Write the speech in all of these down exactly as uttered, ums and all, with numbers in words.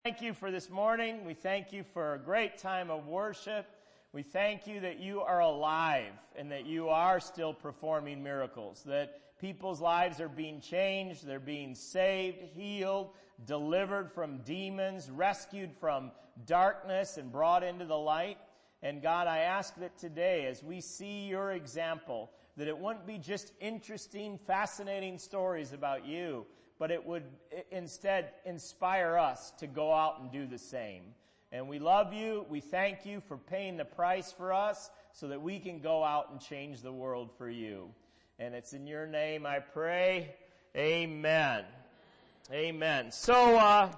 Thank you for this morning. We thank you for a great time of worship. We thank you that you are alive and that you are still performing miracles, that people's lives are being changed, they're being saved, healed, delivered from demons, rescued from darkness and brought into the light. And God, I ask that today, as we see your example, that it wouldn't be just interesting, fascinating stories about you, but it would instead inspire us to go out and do the same. And we love you. We thank you for paying the price for us so that we can go out and change the world for you. And it's in your name I pray. Amen. Amen. So, uh,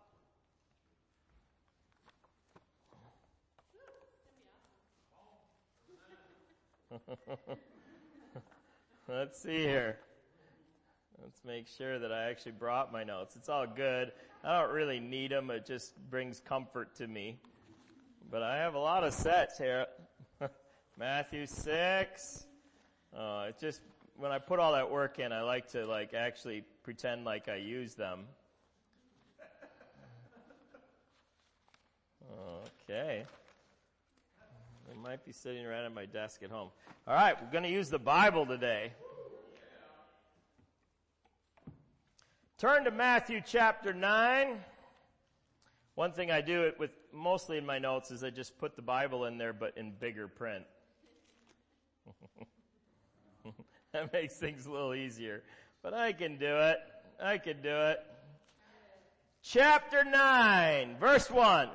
let's see here. Let's make sure that I actually brought my notes. It's all good. I don't really need them. It just brings comfort to me. But I have a lot of sets here. Matthew six. Uh, it just, when I put all that work in, I like to like actually pretend like I use them. Okay. They might be sitting right at my desk at home. All right, we're going to use the Bible today. Turn to Matthew chapter nine. One thing I do it with mostly in my notes is I just put the Bible in there, but in bigger print. That makes things a little easier. But I can do it. I can do it. Chapter nine, verse one.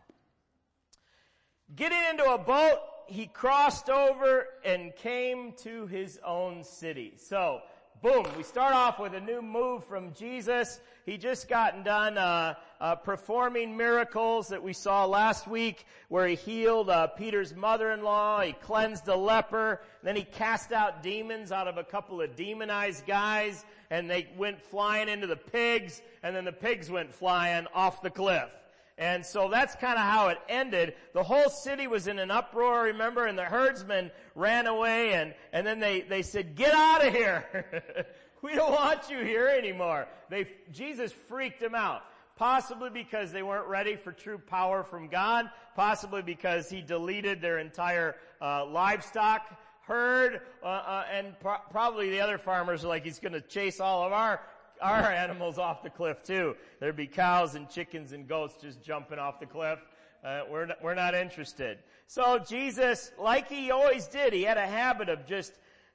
Getting into a boat, he crossed over and came to his own city. So, boom, we start off with a new move from Jesus. He just gotten done uh, uh performing miracles that we saw last week where he healed uh, Peter's mother-in-law, he cleansed a leper, then he cast out demons out of a couple of demonized guys, and they went flying into the pigs, and then the pigs went flying off the cliff. And so that's kind of how it ended. The whole city was in an uproar, remember, and the herdsmen ran away, and, and then they, they said, "Get out of here. We don't want you here anymore." They, Jesus freaked them out. Possibly because they weren't ready for true power from God. Possibly because he deleted their entire uh, livestock herd. Uh, uh, and pro- probably the other farmers are like, he's going to chase all of our our animals off the cliff too. There'd be cows and chickens and goats just jumping off the cliff. Uh, we're not, we're not interested. So Jesus, like he always did, he had a habit of just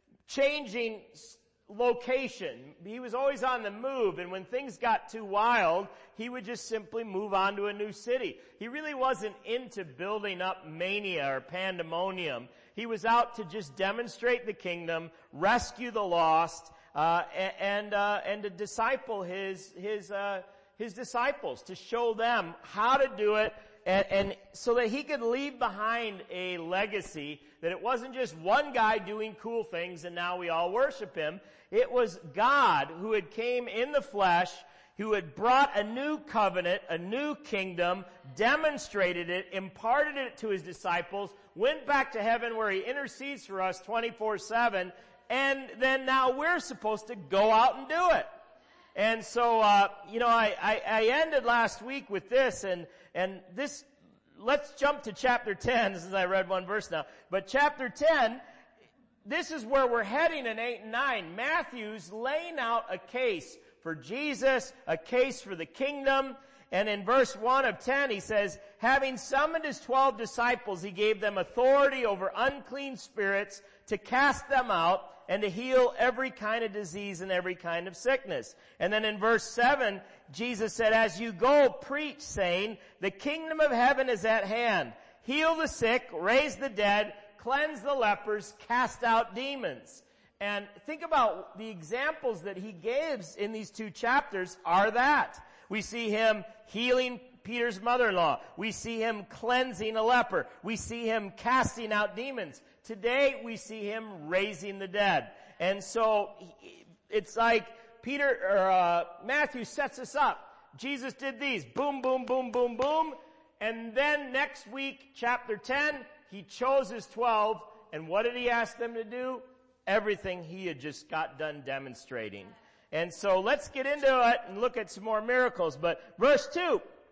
changing location. He was always on the move, and when things got too wild, he would just simply move on to a new city. He really wasn't into building up mania or pandemonium. He was out to just demonstrate the kingdom, rescue the lost, Uh, and, uh, and to disciple his, his, uh, his disciples, to show them how to do it, and, and so that he could leave behind a legacy that it wasn't just one guy doing cool things and now we all worship him. It was God who had came in the flesh, who had brought a new covenant, a new kingdom, demonstrated it, imparted it to his disciples, went back to heaven where he intercedes for us twenty-four seven, and then now we're supposed to go out and do it. And so, uh, you know, I, I, I ended last week with this, and, and this, let's jump to chapter ten, since I read one verse now. But chapter ten, this is where we're heading in eight and nine. Matthew's laying out a case for Jesus, a case for the kingdom. And in verse one of ten, he says, having summoned his twelve disciples, he gave them authority over unclean spirits to cast them out, and to heal every kind of disease and every kind of sickness. And then in verse seven, Jesus said, as you go, preach, saying, the kingdom of heaven is at hand. Heal the sick, raise the dead, cleanse the lepers, cast out demons. And think about the examples that he gives in these two chapters are that. We see him healing Peter's mother-in-law. We see him cleansing a leper. We see him casting out demons. Today we see him raising the dead. And so it's like Peter or uh, Matthew sets us up. Jesus did these. Boom, boom, boom, boom, boom. And then next week, chapter ten, he chose his twelve. And what did he ask them to do? Everything he had just got done demonstrating. And so let's get into it and look at some more miracles. But verse two,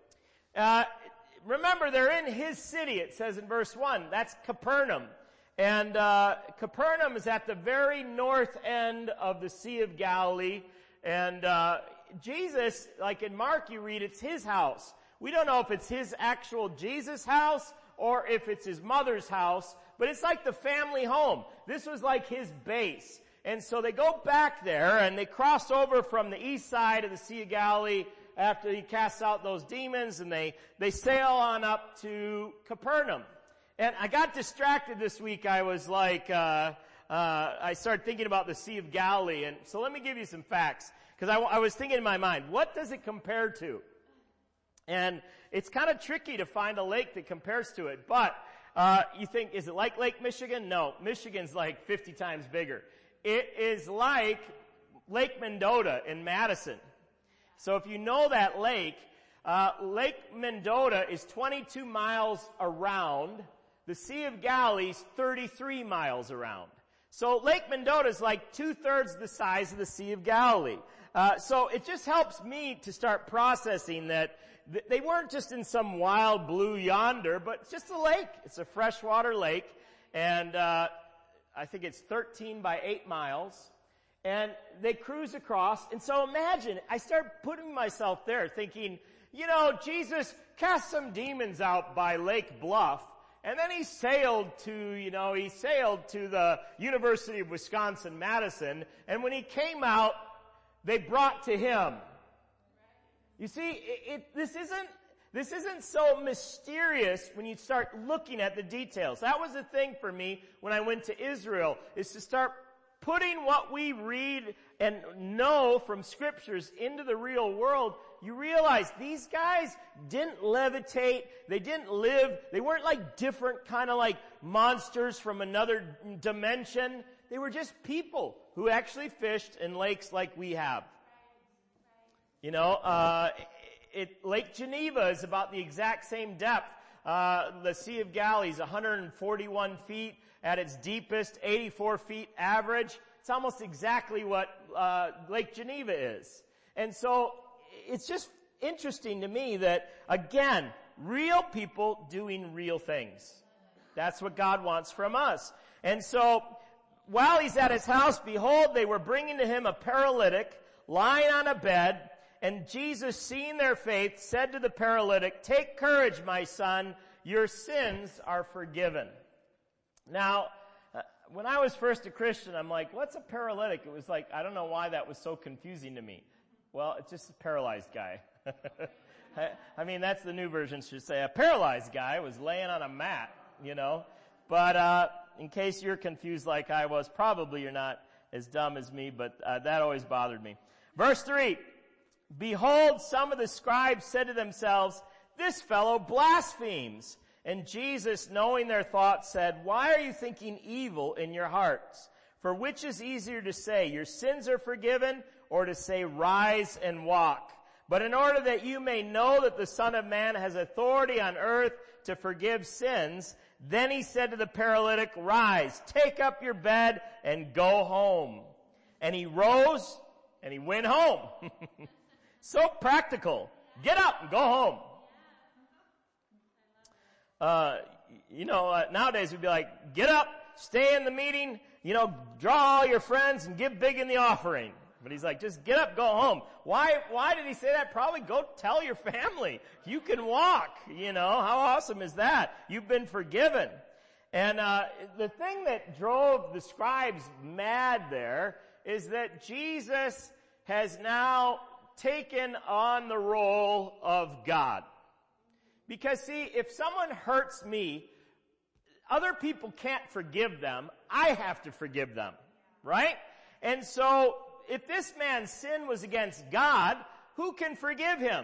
Uh, remember, they're in his city, it says in verse one. That's Capernaum. And uh, Capernaum is at the very north end of the Sea of Galilee. And uh, Jesus, like in Mark you read, it's his house. We don't know if it's his actual Jesus house or if it's his mother's house, but it's like the family home. This was like his base. And so they go back there and they cross over from the east side of the Sea of Galilee after he casts out those demons, and they, they sail on up to Capernaum. And I got distracted this week. I was like, uh, uh, I started thinking about the Sea of Galilee. And so let me give you some facts. Because I, I was thinking in my mind, what does it compare to? And it's kind of tricky to find a lake that compares to it. But uh, you think, is it like Lake Michigan? No, Michigan's like fifty times bigger. It is like Lake Mendota in Madison. So if you know that lake, uh, Lake Mendota is twenty-two miles around. The Sea of Galilee is thirty-three miles around. So Lake Mendota is like two-thirds the size of the Sea of Galilee. Uh, so it just helps me to start processing that th- they weren't just in some wild blue yonder, but it's just a lake. It's a freshwater lake, and uh, I think it's thirteen by eight miles. And they cruise across. And so imagine, I start putting myself there thinking, you know, Jesus cast some demons out by Lake Bluff. And then he sailed to, you know, he sailed to the University of Wisconsin-Madison. And when he came out, they brought to him. You see, it, it, this isn't, this isn't so mysterious when you start looking at the details. That was the thing for me when I went to Israel, is to start putting what we read and know from scriptures into the real world. You realize these guys didn't levitate, they didn't live, they weren't like different kind of like monsters from another dimension. They were just people who actually fished in lakes like we have. You know, uh, it, Lake Geneva is about the exact same depth. Uh, the Sea of Galilee is one hundred forty-one feet. At its deepest, eighty-four feet average. It's almost exactly what uh, Lake Geneva is. And so it's just interesting to me that, again, real people doing real things. That's what God wants from us. And so while he's at his house, behold, they were bringing to him a paralytic lying on a bed. And Jesus, seeing their faith, said to the paralytic, "Take courage, my son, your sins are forgiven." Now, uh, when I was first a Christian, I'm like, what's a paralytic? It was like, I don't know why that was so confusing to me. Well, it's just a paralyzed guy. I, I mean, that's the new version should say. A paralyzed guy was laying on a mat, you know. But uh in case you're confused like I was, probably you're not as dumb as me, but uh, that always bothered me. Verse three, "Behold, some of the scribes said to themselves, 'This fellow blasphemes.' And Jesus, knowing their thoughts, said, 'Why are you thinking evil in your hearts? For which is easier to say, your sins are forgiven, or to say, rise and walk? But in order that you may know that the Son of Man has authority on earth to forgive sins,' then he said to the paralytic, 'Rise, take up your bed and go home.' And he rose and he went home." So practical. Get up and go home. Uh, you know, uh, nowadays we'd be like, get up, stay in the meeting, you know, draw all your friends and give big in the offering. But he's like, just get up, go home. Why, why did he say that? Probably go tell your family. You can walk, you know. How awesome is that? You've been forgiven. And, uh, the thing that drove the scribes mad there is that Jesus has now taken on the role of God. Because see, if someone hurts me, other people can't forgive them. I have to forgive them. Right? And so, if this man's sin was against God, who can forgive him?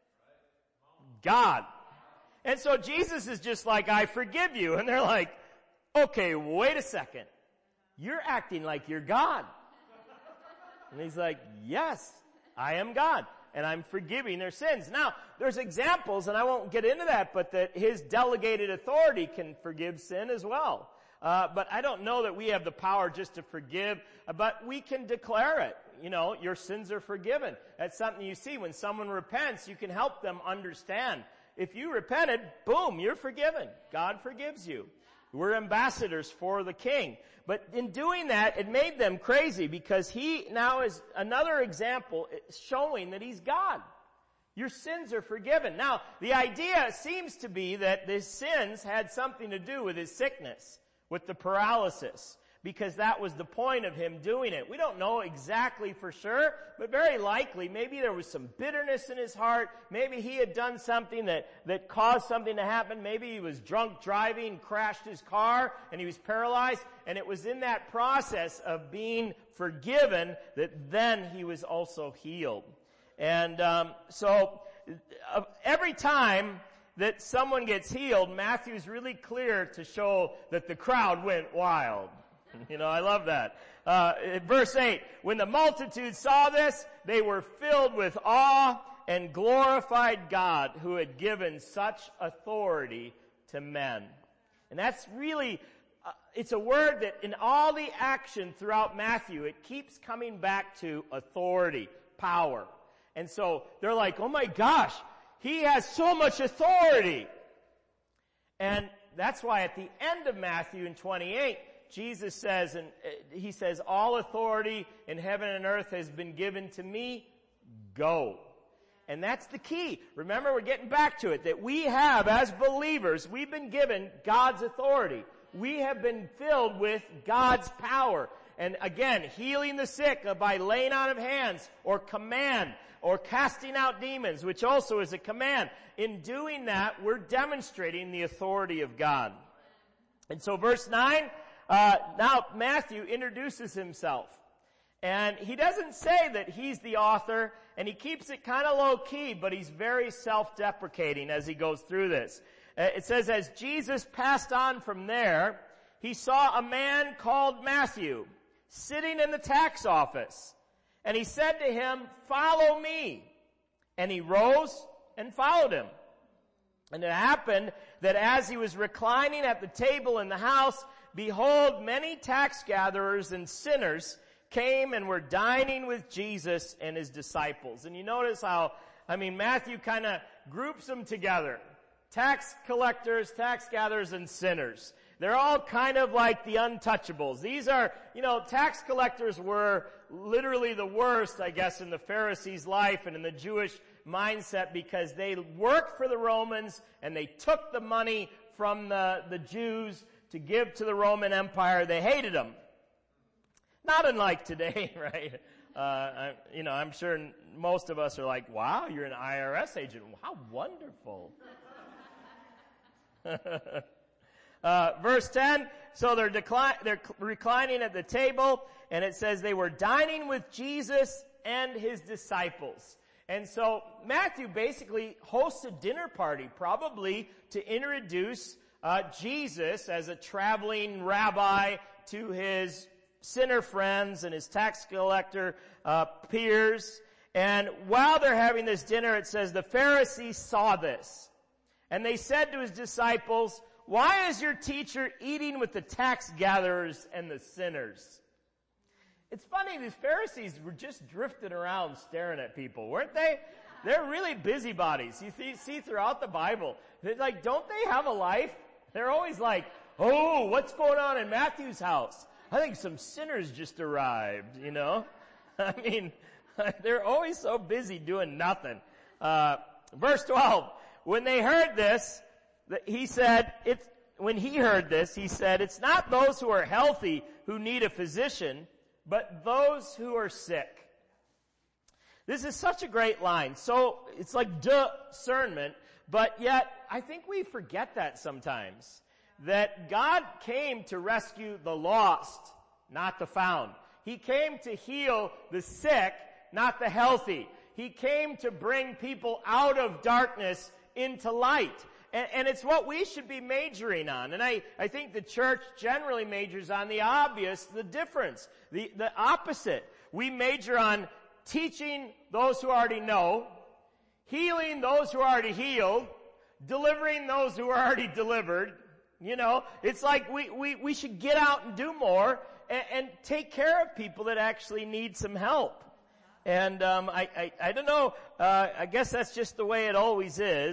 God. And so Jesus is just like, "I forgive you." And they're like, "Okay, wait a second. You're acting like you're God." And he's like, "Yes, I am God. And I'm forgiving their sins." Now, there's examples, and I won't get into that, but that his delegated authority can forgive sin as well. Uh, but I don't know that we have the power just to forgive, but we can declare it. You know, your sins are forgiven. That's something you see when someone repents, you can help them understand. if you repented, boom, you're forgiven. God forgives you. We're ambassadors for the king. But in doing that, it made them crazy because he now is another example showing that he's God. Your sins are forgiven. Now, the idea seems to be that his sins had something to do with his sickness, with the paralysis, because that was the point of him doing it. We don't know exactly for sure, but very likely maybe there was some bitterness in his heart. Maybe he had done something that, that caused something to happen. Maybe he was drunk driving, crashed his car, and he was paralyzed. And it was in that process of being forgiven that then he was also healed. And um, so uh, every time that someone gets healed, Matthew's really clear to show that the crowd went wild. You know, I love that. Uh, verse eight, when the multitude saw this, they were filled with awe and glorified God who had given such authority to men. And that's really, uh, it's a word that in all the action throughout Matthew, it keeps coming back to authority, power. And so they're like, oh my gosh, he has so much authority. And that's why at the end of Matthew in twenty-eight, Jesus says, and he says, all authority in heaven and earth has been given to me. Go. And that's the key. Remember, we're getting back to it, that we have, as believers, we've been given God's authority. We have been filled with God's power. And again, healing the sick by laying on of hands, or command, or casting out demons, which also is a command. In doing that, we're demonstrating the authority of God. And so verse nine, Uh, now Matthew introduces himself. And he doesn't say that he's the author, and he keeps it kind of low key, but he's very self-deprecating as he goes through this. Uh, it says, as Jesus passed on from there, he saw a man called Matthew sitting in the tax office. And he said to him, follow me. And he rose and followed him. And it happened that as he was reclining at the table in the house, behold, many tax gatherers and sinners came and were dining with Jesus and his disciples. And you notice how, I mean, Matthew kind of groups them together. Tax collectors, tax gatherers, and sinners. They're all kind of like the untouchables. These are, you know, tax collectors were literally the worst, I guess, in the Pharisees' life and in the Jewish mindset, because they worked for the Romans and they took the money from the, the Jews to give to the Roman Empire. They hated them. Not unlike today, right? Uh, I, you know, I'm sure most of us are like, wow, you're an I R S agent. How wonderful. uh, verse ten, so they're, decli- they're reclining at the table, and it says they were dining with Jesus and his disciples. And so Matthew basically hosts a dinner party, probably to introduce uh, Jesus as a traveling rabbi to his sinner friends and his tax collector uh, peers. And while they're having this dinner, it says the Pharisees saw this. And they said to his disciples, why is your teacher eating with the tax gatherers and the sinners? It's funny, these Pharisees were just drifting around staring at people, weren't they? They're really busybodies. You see, see throughout the Bible. They're like, don't they have a life? They're always like, oh, what's going on in Matthew's house? I think some sinners just arrived, you know? I mean, they're always so busy doing nothing. Uh, verse twelve, when they heard this, he said, it's, when he heard this, he said, it's not those who are healthy who need a physician, but those who are sick. This is such a great line. So it's like discernment, but yet I think we forget that sometimes. That God came to rescue the lost, not the found. He came to heal the sick, not the healthy. He came to bring people out of darkness into light. And, and it's what we should be majoring on. And I, I think the church generally majors on the obvious, the difference, the, the opposite. We major on teaching those who already know, healing those who are already healed, delivering those who are already delivered. You know, it's like we, we, we should get out and do more and, and take care of people that actually need some help. And um, I, I, I don't know, uh, I guess that's just the way it always is.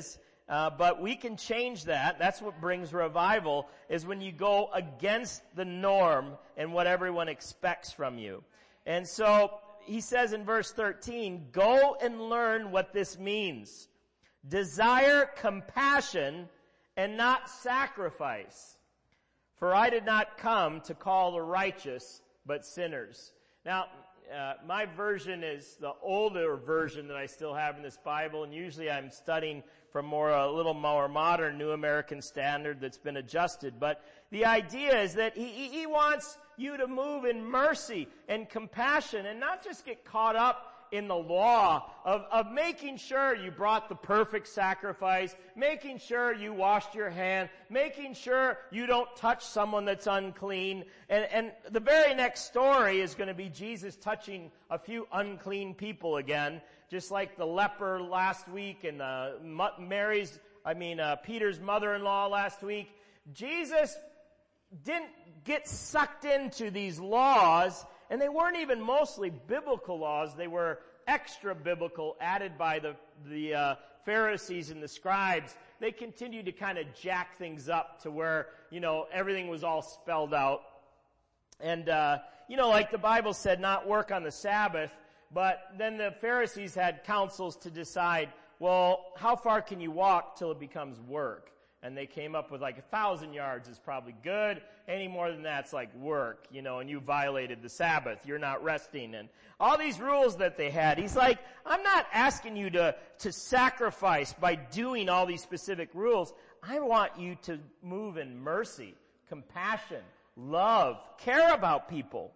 Uh, but we can change that. That's what brings revival, is when you go against the norm and what everyone expects from you. And so he says in verse thirteen, go and learn what this means. Desire compassion and not sacrifice. For I did not come to call the righteous, but sinners. Now, uh, my version is the older version that I still have in this Bible, and usually I'm studying from more, a little more modern New American Standard that's been adjusted. But the idea is that he, he wants you to move in mercy and compassion and not just get caught up in the law of, of making sure you brought the perfect sacrifice, making sure you washed your hand, making sure you don't touch someone that's unclean. And, and the very next story is going to be Jesus touching a few unclean people again, just like the leper last week and uh, Mary's, I mean, uh, Peter's mother-in-law last week. Jesus didn't get sucked into these laws, and they weren't even mostly biblical laws. They were extra biblical, added by the, the uh, Pharisees and the scribes. They continued to kind of jack things up to where, you know, everything was all spelled out. And, uh, you know, like the Bible said, not work on the Sabbath, but then the Pharisees had councils to decide, well, how far can you walk till it becomes work? And they came up with like a thousand yards is probably good. Any more than that's like work, you know, and you violated the Sabbath. You're not resting. And all these rules that they had. He's like, I'm not asking you to, to sacrifice by doing all these specific rules. I want you to move in mercy, compassion, love, care about people.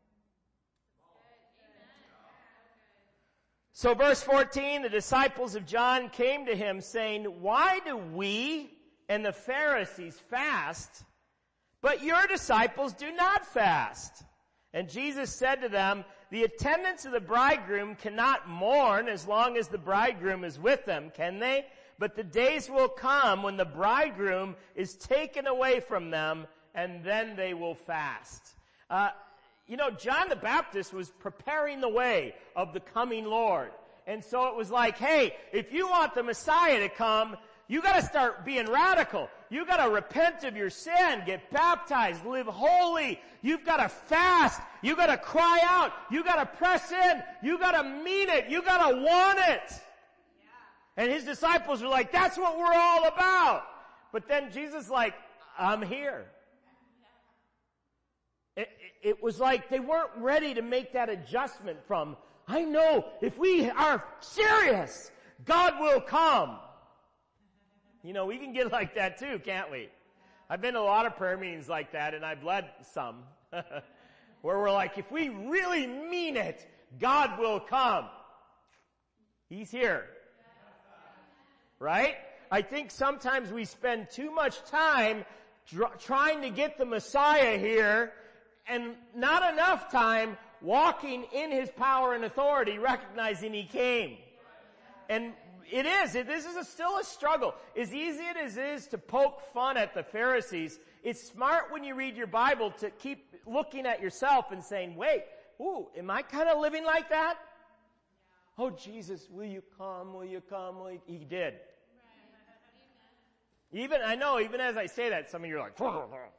So verse fourteen, the disciples of John came to him saying, why do we and the Pharisees fast, but your disciples do not fast? And Jesus said to them, the attendants of the bridegroom cannot mourn as long as the bridegroom is with them, can they? But the days will come when the bridegroom is taken away from them, and then they will fast. Uh, you know, John the Baptist was preparing the way of the coming Lord. And so it was like, hey, if you want the Messiah to come, you gotta start being radical. You gotta repent of your sin, get baptized, live holy. You've gotta fast. You gotta cry out. You gotta press in. You gotta mean it. You gotta want it. Yeah. And his disciples were like, that's what we're all about. But then Jesus like, I'm here. It, it, it was like they weren't ready to make that adjustment from, I know if we are serious, God will come. You know, we can get like that too, can't we? I've been to a lot of prayer meetings like that, and I've led some, where we're like, if we really mean it, God will come. He's here. Right? I think sometimes we spend too much time dr- trying to get the Messiah here, and not enough time walking in his power and authority, recognizing he came. And it is. It, this is a, still a struggle. As easy as it is to poke fun at the Pharisees, it's smart when you read your Bible to keep looking at yourself and saying, wait, ooh, am I kind of living like that? Yeah. Oh, Jesus, will you come? Will you come? Will you? He did. Right. Even, I know, even as I say that, some of you are like,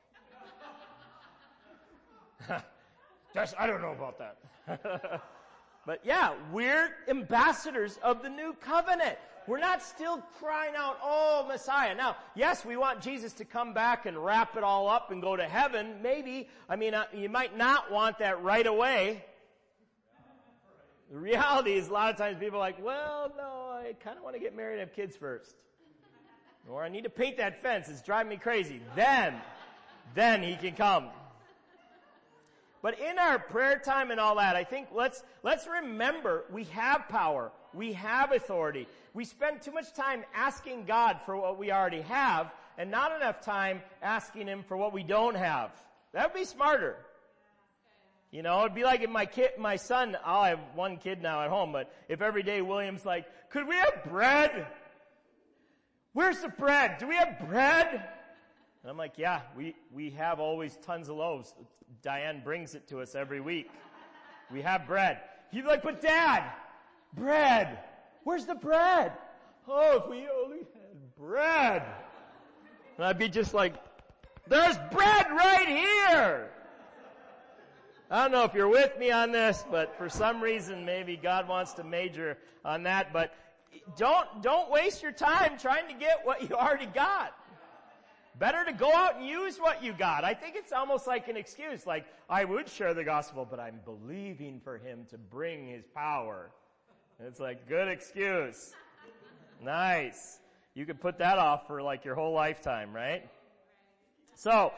Just, I don't know about that. But yeah, we're ambassadors of the new covenant. We're not still crying out, oh, Messiah. Now, yes, we want Jesus to come back and wrap it all up and go to heaven. Maybe. I mean, uh, you might not want that right away. The reality is a lot of times people are like, well, no, I kind of want to get married and have kids first. Or I need to paint that fence. It's driving me crazy. Then, then he can come. But in our prayer time and all that, I think let's, let's remember we have power. We have authority. We spend too much time asking God for what we already have and not enough time asking him for what we don't have. That would be smarter. You know, it'd be like if my kid, my son, I'll have one kid now at home, but if every day William's like, could we have bread? Where's the bread? Do we have bread? And I'm like, yeah, we, we have always tons of loaves. Diane brings it to us every week. We have bread. He's like, but Dad, bread. Where's the bread? Oh, if we only had bread. And I'd be just like, there's bread right here. I don't know if you're with me on this, but for some reason maybe God wants to major on that. But don't, don't waste your time trying to get what you already got. Better to go out and use what you got. I think it's almost like an excuse, like, I would share the gospel, but I'm believing for him to bring his power. And it's like, good excuse. Nice. You could put that off for like your whole lifetime, right? So,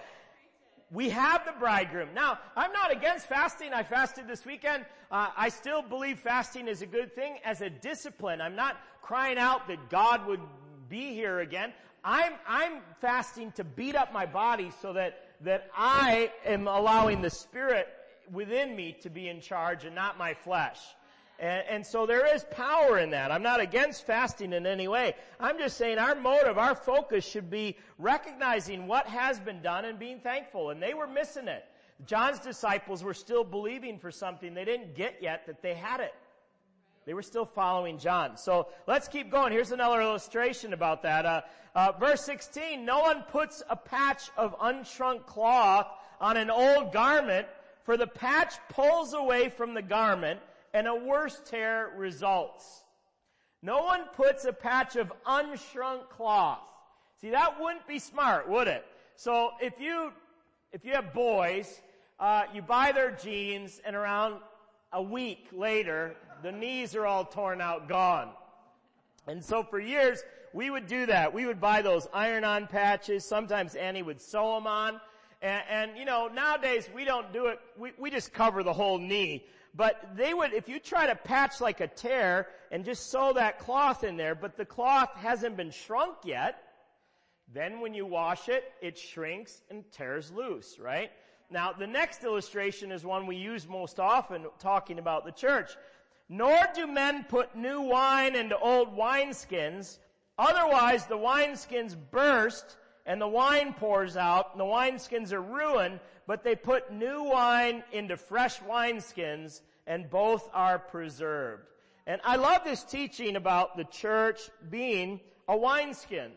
we have the bridegroom. Now, I'm not against fasting. I fasted this weekend. Uh, I still believe fasting is a good thing as a discipline. I'm not crying out that God would be here again. I'm, I'm fasting to beat up my body so that, that I am allowing the Spirit within me to be in charge and not my flesh. And, and so there is power in that. I'm not against fasting in any way. I'm just saying our motive, our focus should be recognizing what has been done and being thankful. And they were missing it. John's disciples were still believing for something they didn't get yet, that they had it. They were still following John. So let's keep going. Here's another illustration about that. Uh, uh, verse sixteen, no one puts a patch of unshrunk cloth on an old garment, for the patch pulls away from the garment, and a worse tear results. No one puts a patch of unshrunk cloth. See, that wouldn't be smart, would it? So if you, if you have boys, uh, you buy their jeans, and around a week later, the knees are all torn out, gone. And so for years, we would do that. We would buy those iron-on patches. Sometimes Annie would sew them on. And, and, you know, nowadays we don't do it. We, we just cover the whole knee. But they would, if you try to patch like a tear and just sew that cloth in there, but the cloth hasn't been shrunk yet, then when you wash it, it shrinks and tears loose, right? Now, the next illustration is one we use most often talking about the church. Nor do men put new wine into old wineskins, otherwise the wineskins burst and the wine pours out and the wineskins are ruined, but they put new wine into fresh wineskins and both are preserved. And I love this teaching about the church being a wineskin.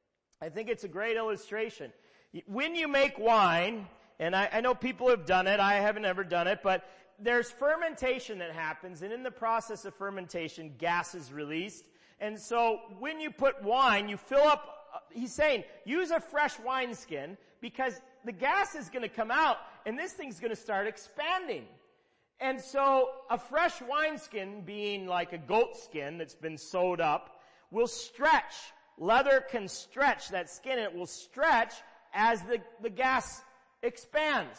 I think it's a great illustration. When you make wine, and I, I know people have done it, I haven't ever done it, but there's fermentation that happens, and in the process of fermentation, gas is released. And so when you put wine, you fill up, he's saying, use a fresh wineskin, because the gas is going to come out, and this thing's going to start expanding. And so a fresh wineskin, being like a goat skin that's been sewed up, will stretch. Leather can stretch that skin, and it will stretch as the, the gas expands.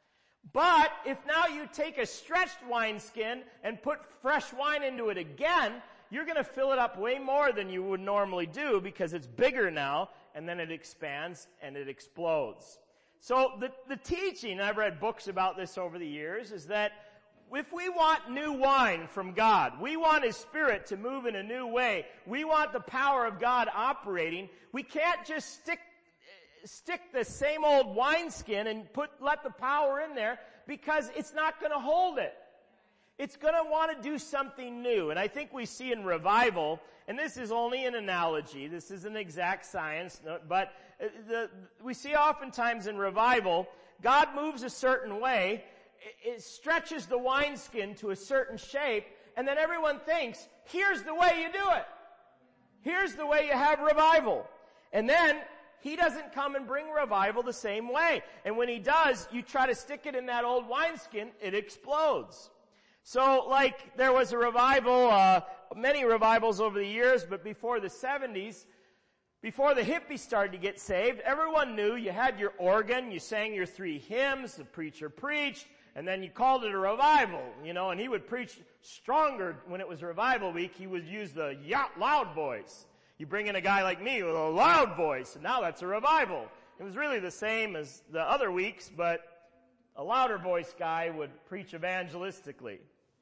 But if now you take a stretched wineskin and put fresh wine into it again, you're going to fill it up way more than you would normally do because it's bigger now, and then it expands and it explodes. So the, the teaching, and I've read books about this over the years, is that if we want new wine from God, we want His Spirit to move in a new way, we want the power of God operating, we can't just stick stick the same old wineskin and put, let the power in there, because it's not going to hold it. It's going to want to do something new. And I think we see in revival, and this is only an analogy, this isn't exact science, but the, we see oftentimes in revival, God moves a certain way, it stretches the wineskin to a certain shape, and then everyone thinks, here's the way you do it. Here's the way you have revival. And then He doesn't come and bring revival the same way. And when He does, you try to stick it in that old wineskin, it explodes. So, like, there was a revival, uh, many revivals over the years, but before the seventies, before the hippies started to get saved, everyone knew you had your organ, you sang your three hymns, the preacher preached, and then you called it a revival, you know, and he would preach stronger when it was revival week. He would use the loud voice. You bring in a guy like me with a loud voice, and now that's a revival. It was really the same as the other weeks, but a louder voice guy would preach evangelistically.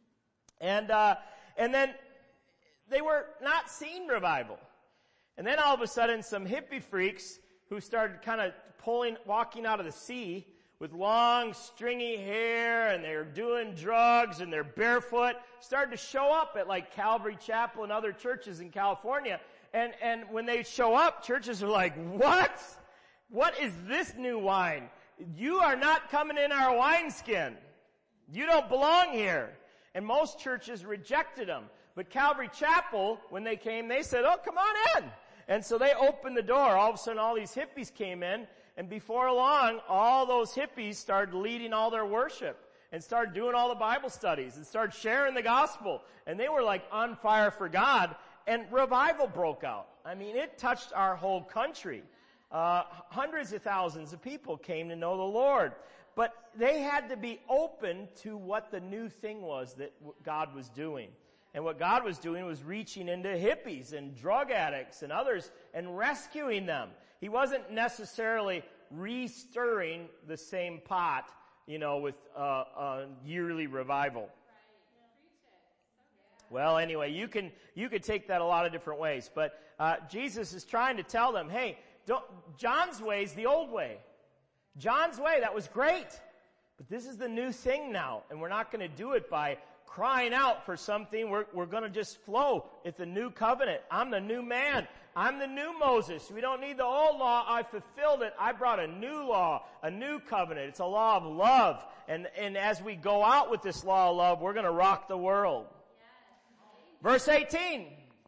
And, uh, and then they were not seeing revival. And then all of a sudden some hippie freaks who started kind of pulling, walking out of the sea with long stringy hair, and they're doing drugs and they're barefoot, started to show up at like Calvary Chapel and other churches in California. And, and when they show up, churches are like, what? What is this new wine? You are not coming in our wineskin. You don't belong here. And most churches rejected them. But Calvary Chapel, when they came, they said, oh, come on in. And so they opened the door. All of a sudden, all these hippies came in. And before long, all those hippies started leading all their worship and started doing all the Bible studies and started sharing the gospel. And they were like on fire for God. And revival broke out. I mean, it touched our whole country. Uh, hundreds of thousands of people came to know the Lord. But they had to be open to what the new thing was that God was doing. And what God was doing was reaching into hippies and drug addicts and others and rescuing them. He wasn't necessarily re-stirring the same pot, you know, with uh, a yearly revival. Well, anyway, you can you could take that a lot of different ways. But uh, Jesus is trying to tell them, hey, don't, John's way is the old way. John's way, that was great. But this is the new thing now. And we're not going to do it by crying out for something. We're, we're going to just flow. It's the new covenant. I'm the new man. I'm the new Moses. We don't need the old law. I fulfilled it. I brought a new law, a new covenant. It's a law of love. And, and as we go out with this law of love, we're going to rock the world. Verse eighteen.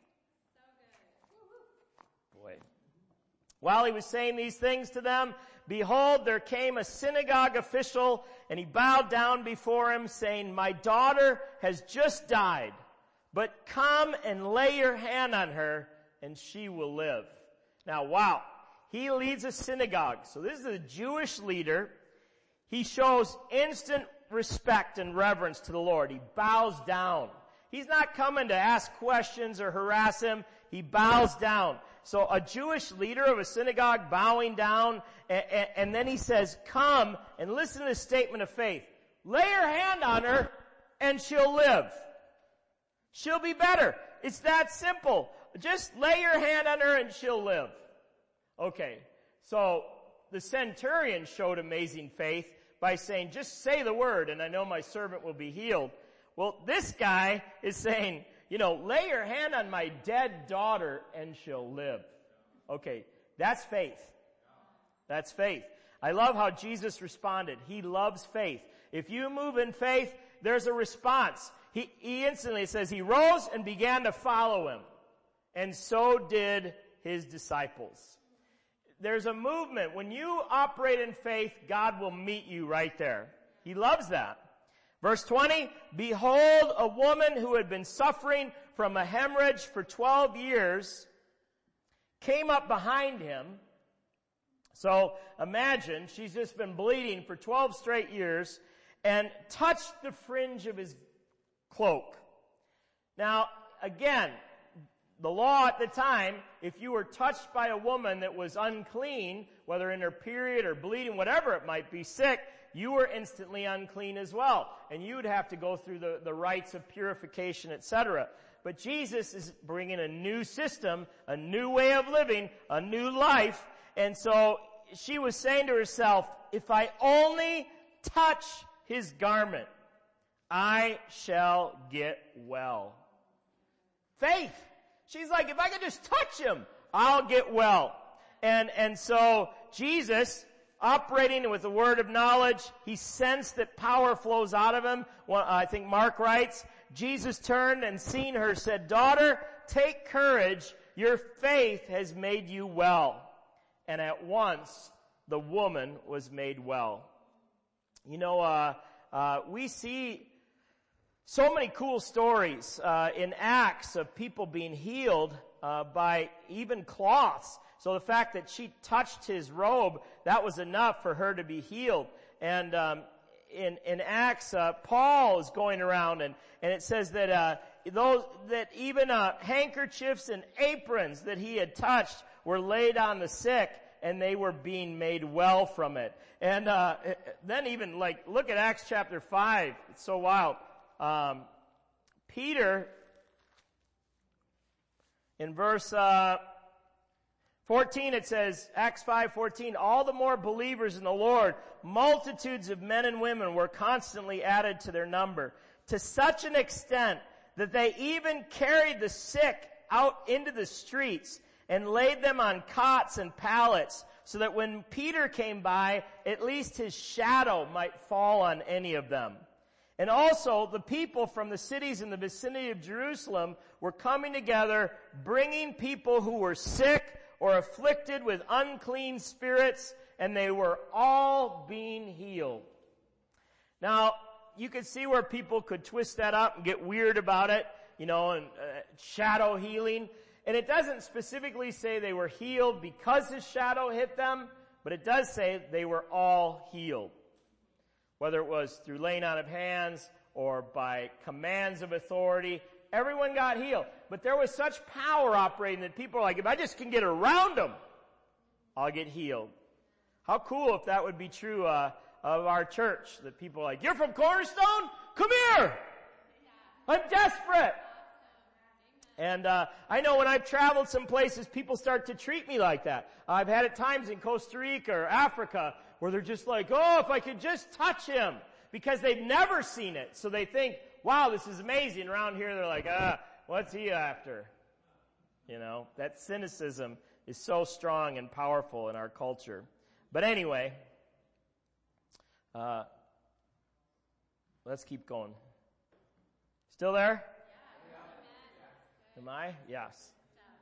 Boy. While he was saying these things to them, behold, there came a synagogue official, and he bowed down before him, saying, my daughter has just died, but come and lay your hand on her, and she will live. Now, wow. He leads a synagogue. So this is a Jewish leader. He shows instant respect and reverence to the Lord. He bows down. He's not coming to ask questions or harass him. He bows down. So a Jewish leader of a synagogue bowing down, and, and, and then he says, come and listen to this statement of faith. Lay your hand on her and she'll live. She'll be better. It's that simple. Just lay your hand on her and she'll live. Okay, so the centurion showed amazing faith by saying, just say the word and I know my servant will be healed. Well, this guy is saying, you know, lay your hand on my dead daughter and she'll live. Okay, that's faith. That's faith. I love how Jesus responded. He loves faith. If you move in faith, there's a response. He, he instantly says he rose and began to follow him. And so did his disciples. There's a movement. When you operate in faith, God will meet you right there. He loves that. Verse twenty, behold, a woman who had been suffering from a hemorrhage for twelve years came up behind him. So imagine, she's just been bleeding for twelve straight years and touched the fringe of his cloak. Now, again, the law at the time, if you were touched by a woman that was unclean, whether in her period or bleeding, whatever it might be, sick, you were instantly unclean as well. And you would have to go through the, the rites of purification, et cetera. But Jesus is bringing a new system, a new way of living, a new life. And so she was saying to herself, if I only touch his garment, I shall get well. Faith. She's like, if I could just touch him, I'll get well. And, and so Jesus, operating with the word of knowledge, he sensed that power flows out of him. Well, I think Mark writes, Jesus turned and seeing her said, daughter, take courage. Your faith has made you well. And at once the woman was made well. You know, uh, uh, we see so many cool stories uh, in Acts of people being healed uh, by even cloths. So the fact that she touched his robe, that was enough for her to be healed. And um, in, in Acts, uh, Paul is going around, and, and it says that uh, those that even uh, handkerchiefs and aprons that he had touched were laid on the sick, and they were being made well from it. And uh, then even like look at Acts chapter five. It's so wild. Um, Peter, in verse uh, fourteen, it says, Acts five fourteen, all the more believers in the Lord, multitudes of men and women were constantly added to their number, to such an extent that they even carried the sick out into the streets and laid them on cots and pallets, so that when Peter came by, at least his shadow might fall on any of them. And also, the people from the cities in the vicinity of Jerusalem were coming together, bringing people who were sick or afflicted with unclean spirits, and they were all being healed. Now, you could see where people could twist that up and get weird about it, you know, and uh, shadow healing. And it doesn't specifically say they were healed because his shadow hit them, but it does say they were all healed. Whether it was through laying on of hands or by commands of authority, everyone got healed. But there was such power operating that people are like, if I just can get around them, I'll get healed. How cool if that would be true uh, of our church, that people are like, you're from Cornerstone? Come here! I'm desperate! And uh, I know when I've traveled some places, people start to treat me like that. I've had it times in Costa Rica or Africa where they're just like, oh, if I could just touch him, because they've never seen it. So they think, wow, this is amazing. Around here, they're like, ah, what's he after? You know, that cynicism is so strong and powerful in our culture. But anyway, uh, let's keep going. Still there? Am I? Yes.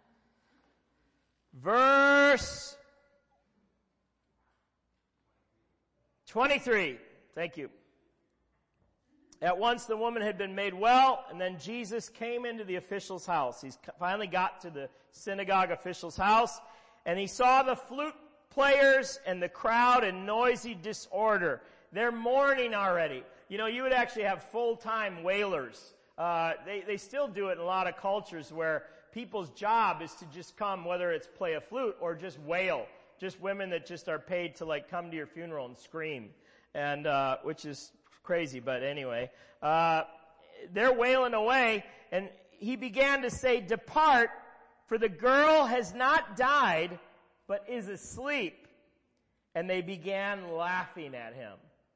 Verse twenty-three. Thank you. At once the woman had been made well, and then Jesus came into the official's house. He's finally got to the synagogue official's house, and he saw the flute players and the crowd in noisy disorder. They're mourning already. You know, you would actually have full-time wailers. Uh, they, they still do it in a lot of cultures where people's job is to just come, whether it's play a flute or just wail. Just women that just are paid to like come to your funeral and scream. And, uh, which is crazy, but anyway. Uh, they're wailing away, and he began to say, depart, for the girl has not died, but is asleep. And they began laughing at him.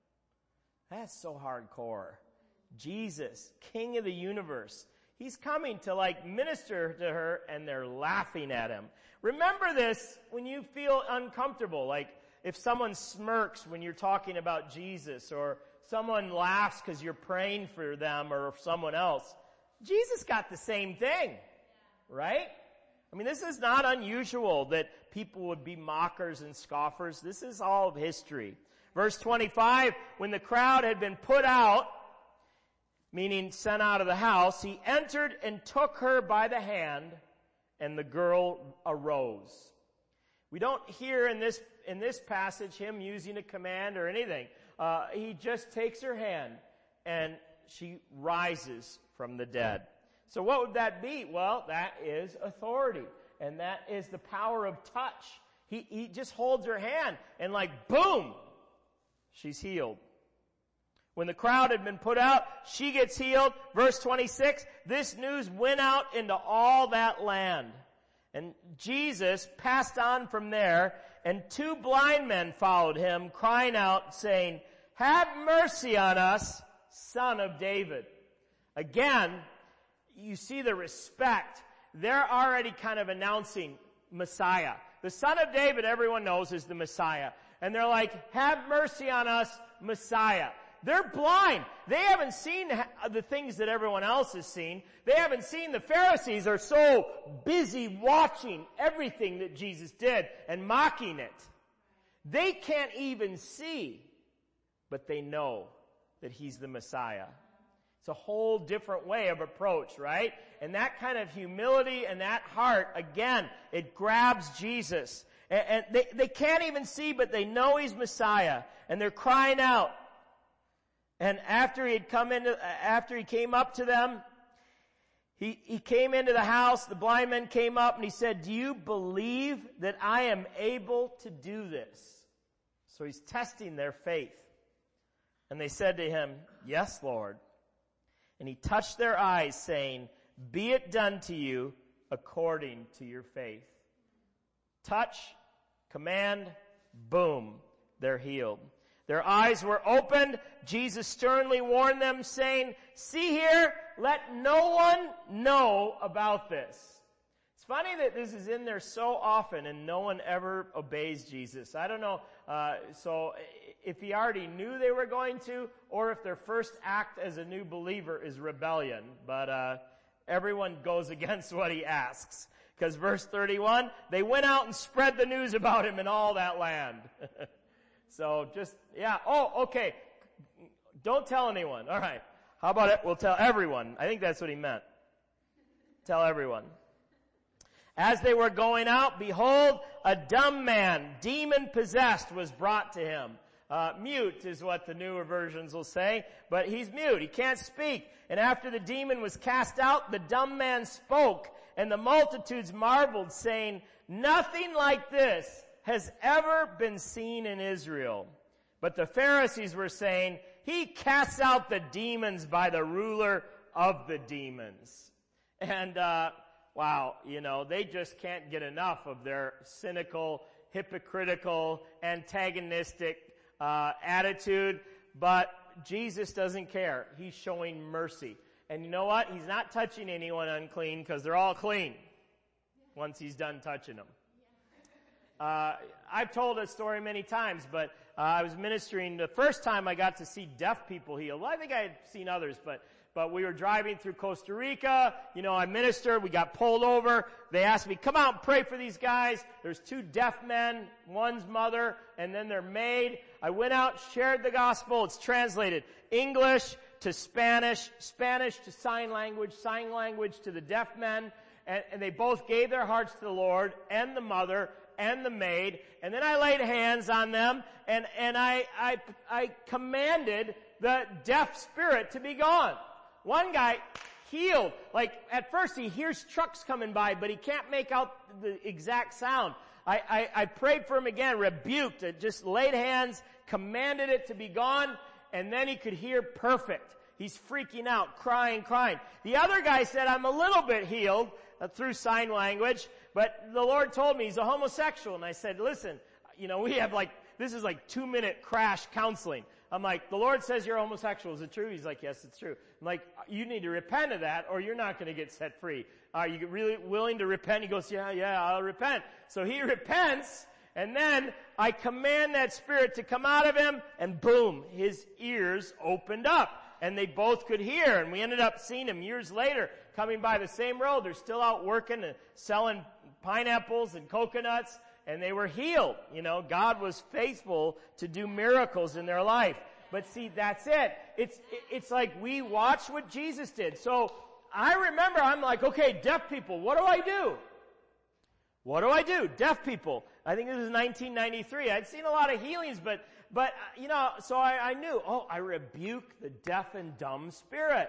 That's so hardcore. Jesus, King of the universe, he's coming to like minister to her, and they're laughing at him. Remember this when you feel uncomfortable, like if someone smirks when you're talking about Jesus, or someone laughs because you're praying for them or someone else. Jesus got the same thing, right? I mean, this is not unusual that people would be mockers and scoffers. This is all of history. Verse twenty-five, when the crowd had been put out, meaning sent out of the house, he entered and took her by the hand, and the girl arose. We don't hear in this in this passage him using a command or anything. Uh, he just takes her hand, and she rises from the dead. So what would that be? Well, that is authority, and that is the power of touch. He, he just holds her hand, and like, boom, she's healed. When the crowd had been put out, she gets healed. Verse twenty-six, this news went out into all that land. And Jesus passed on from there, and two blind men followed him, crying out, saying, have mercy on us, Son of David. Again, you see the respect. They're already kind of announcing Messiah. The Son of David, everyone knows, is the Messiah. And they're like, have mercy on us, Messiah. They're blind. They haven't seen the things that everyone else has seen. They haven't seen. The Pharisees are so busy watching everything that Jesus did and mocking it. They can't even see, but they know that he's the Messiah. It's a whole different way of approach, right? And that kind of humility and that heart, again, it grabs Jesus. And, and they, they can't even see, but they know he's Messiah. And they're crying out. And after he had come into, after he came up to them, he, he came into the house, the blind men came up, and he said, do you believe that I am able to do this? So he's testing their faith. And they said to him, yes, Lord. And he touched their eyes, saying, be it done to you according to your faith. Touch, command, boom, they're healed. Their eyes were opened. Jesus sternly warned them, saying, see here, let no one know about this. It's funny that this is in there so often and no one ever obeys Jesus. I don't know, uh, so if he already knew they were going to, or if their first act as a new believer is rebellion. But, uh, everyone goes against what he asks. Because verse thirty-one, they went out and spread the news about him in all that land. So just, yeah, oh, okay. Don't tell anyone. All right. How about it? We'll tell everyone. I think that's what he meant. Tell everyone. As they were going out, behold, a dumb man, demon-possessed, was brought to him. Uh, mute is what the newer versions will say, but he's mute. He can't speak. And after the demon was cast out, the dumb man spoke, and the multitudes marveled, saying, nothing like this has ever been seen in Israel. But the Pharisees were saying, he casts out the demons by the ruler of the demons. And, uh, wow, you know, they just can't get enough of their cynical, hypocritical, antagonistic, uh, attitude. But Jesus doesn't care. He's showing mercy. And you know what? He's not touching anyone unclean because they're all clean once he's done touching them. Uh, I've told a story many times, but uh, I was ministering the first time I got to see deaf people healed. Well, I think I had seen others, but but we were driving through Costa Rica. You know, I ministered. We got pulled over. They asked me, come out and pray for these guys. There's two deaf men, one's mother, and then their maid. I went out, shared the gospel. It's translated English to Spanish, Spanish to sign language, sign language to the deaf men. And, and they both gave their hearts to the Lord and the mother and the maid. And then I laid hands on them and, and I, I, I commanded the deaf spirit to be gone. One guy healed. Like, at first he hears trucks coming by, but he can't make out the exact sound. I, I, I prayed for him again, rebuked it, just laid hands, commanded it to be gone, and then he could hear perfect. He's freaking out, crying, crying. The other guy said, I'm a little bit healed uh, through sign language, but the Lord told me he's a homosexual. And I said, listen, you know, we have like, this is like two minute crash counseling. I'm like, the Lord says you're homosexual. Is it true? He's like, yes, it's true. I'm like, you need to repent of that or you're not going to get set free. Are you really willing to repent? He goes, yeah, yeah, I'll repent. So he repents, and then I command that spirit to come out of him, and boom, his ears opened up. And they both could hear, and we ended up seeing him years later coming by the same road. They're still out working and selling pineapples and coconuts, and they were healed. You know, God was faithful to do miracles in their life. But see, that's it. It's, it's like we watch what Jesus did. So I remember I'm like, okay, deaf people, what do I do? What do I do? Deaf people. I think this is nineteen ninety-three. I'd seen a lot of healings, but, but, you know, so I, I knew, oh, I rebuke the deaf and dumb spirit.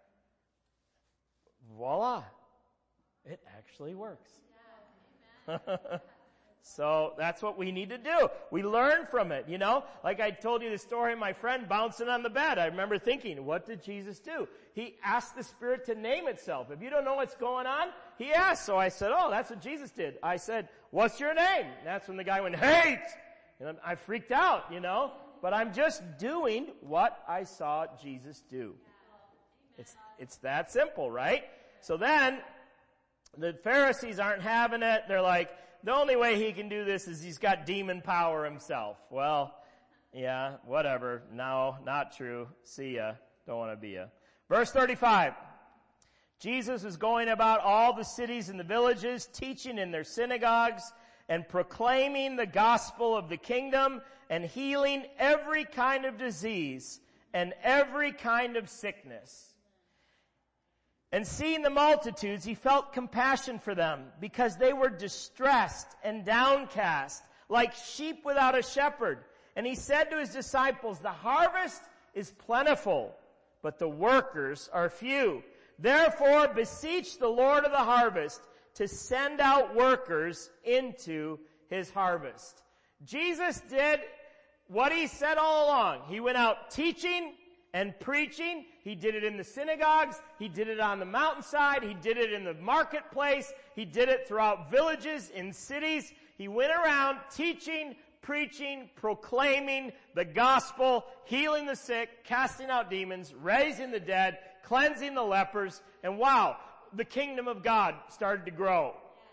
Voila. It actually works. Yeah, so that's what we need to do. We learn from it, you know? Like I told you the story of my friend bouncing on the bed. I remember thinking, what did Jesus do? He asked the spirit to name itself. If you don't know what's going on, he asked. So I said, oh, that's what Jesus did. I said, what's your name? And that's when the guy went, hate! And I freaked out, you know? But I'm just doing what I saw Jesus do. It's, it's that simple, right? So then, the Pharisees aren't having it. They're like, the only way he can do this is he's got demon power himself. Well, yeah, whatever. No, not true. See ya. Don't want to be ya. Verse thirty-five. Jesus was going about all the cities and the villages, teaching in their synagogues and proclaiming the gospel of the kingdom and healing every kind of disease and every kind of sickness. And seeing the multitudes, he felt compassion for them because they were distressed and downcast like sheep without a shepherd. And he said to his disciples, the harvest is plentiful, but the workers are few. Therefore, beseech the Lord of the harvest to send out workers into his harvest. Jesus did what he said all along. He went out teaching and preaching. He did it in the synagogues. He did it on the mountainside. He did it in the marketplace. He did it throughout villages, in cities. He went around teaching, preaching, proclaiming the gospel, healing the sick, casting out demons, raising the dead, cleansing the lepers. And wow, the kingdom of God started to grow.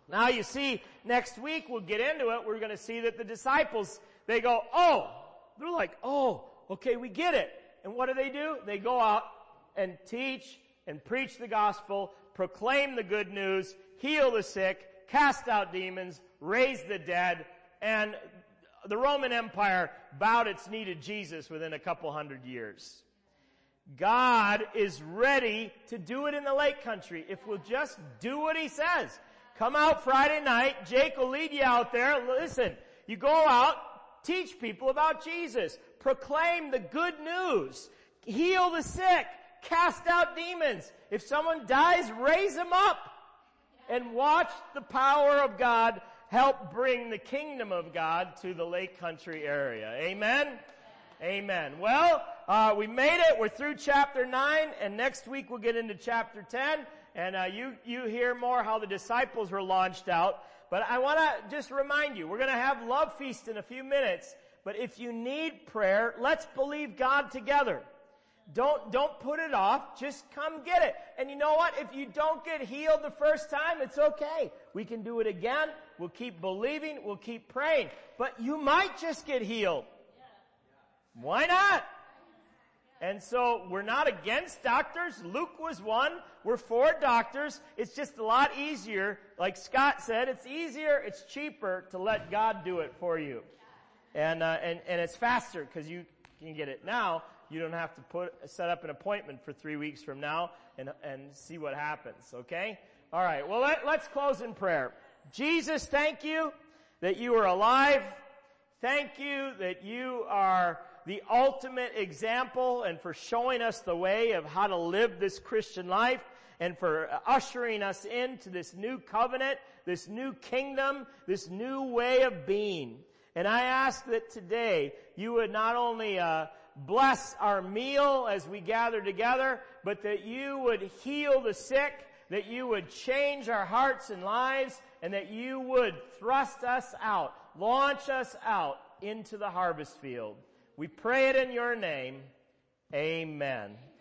Now you see, next week we'll get into it. We're going to see that the disciples, they go, oh, they're like, oh, okay, we get it. And what do they do? They go out and teach and preach the gospel, proclaim the good news, heal the sick, cast out demons, raise the dead, and the Roman Empire bowed its knee to Jesus within a couple hundred years. God is ready to do it in the Lake Country if we'll just do what He says. Come out Friday night. Jake will lead you out there. Listen, you go out, teach people about Jesus. Proclaim the good news. Heal the sick. Cast out demons. If someone dies, raise them up. And watch the power of God help bring the kingdom of God to the Lake Country area. Amen? Amen. Well, uh, we made it. We're through chapter nine, and next week we'll get into chapter ten. And uh, you you hear more how the disciples were launched out. But I want to just remind you, we're going to have Love Feast in a few minutes. But if you need prayer, let's believe God together. Don't don't put it off. Just come get it. And you know what? If you don't get healed the first time, it's okay. We can do it again. We'll keep believing. We'll keep praying. But you might just get healed. Why not? And so we're not against doctors. Luke was one. We're for doctors. It's just a lot easier. Like Scott said, it's easier, it's cheaper to let God do it for you. And uh, and and it's faster because you can get it now. You don't have to put set up an appointment for three weeks from now and and see what happens. Okay? All right. Well, let, let's close in prayer. Jesus, thank you that you are alive. Thank you that you are the ultimate example and for showing us the way of how to live this Christian life and for ushering us into this new covenant, this new kingdom, this new way of being. And I ask that today you would not only uh, bless our meal as we gather together, but that you would heal the sick, that you would change our hearts and lives, and that you would thrust us out, launch us out into the harvest field. We pray it in your name. Amen.